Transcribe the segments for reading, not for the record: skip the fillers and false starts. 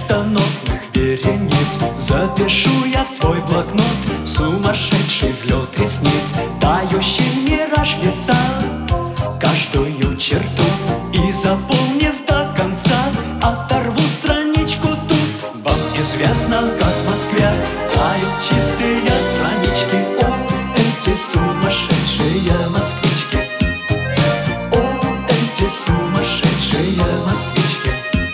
вместо нотных верениц запишу я в свой блокнот сумасшедший взлет ресниц, тающий мираж лица, каждую черту и заполнив до конца, оторву страничку тут. Вам известно, как в Москве тают чистые странички. О, эти сумасшедшие москвички! О, эти сумасшедшие москвички!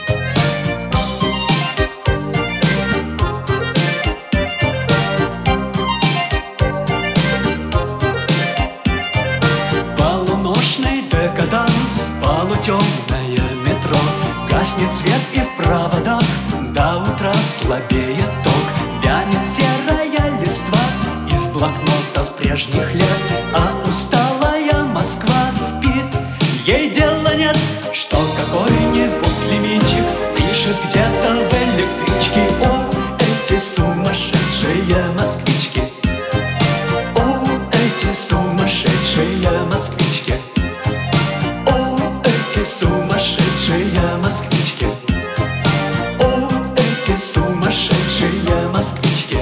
Полуношный декаданс, полутемное метро, гаснет свет и в проводах, до утра слабеет ток, вянет серая листва из блокнотов прежних лет, а усталая Москва спит. Ей дела нет, что какой-нибудь лимитчик пишет где-то в электричке. О, эти сумасшедшие москвички! О, эти сумасшедшие москвички! О, эти сумасшедшие москвички! О, эти сумасшедшие москвички!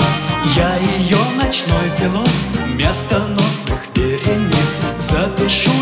Я ее ночной пилот, вместо нотных верениц запишу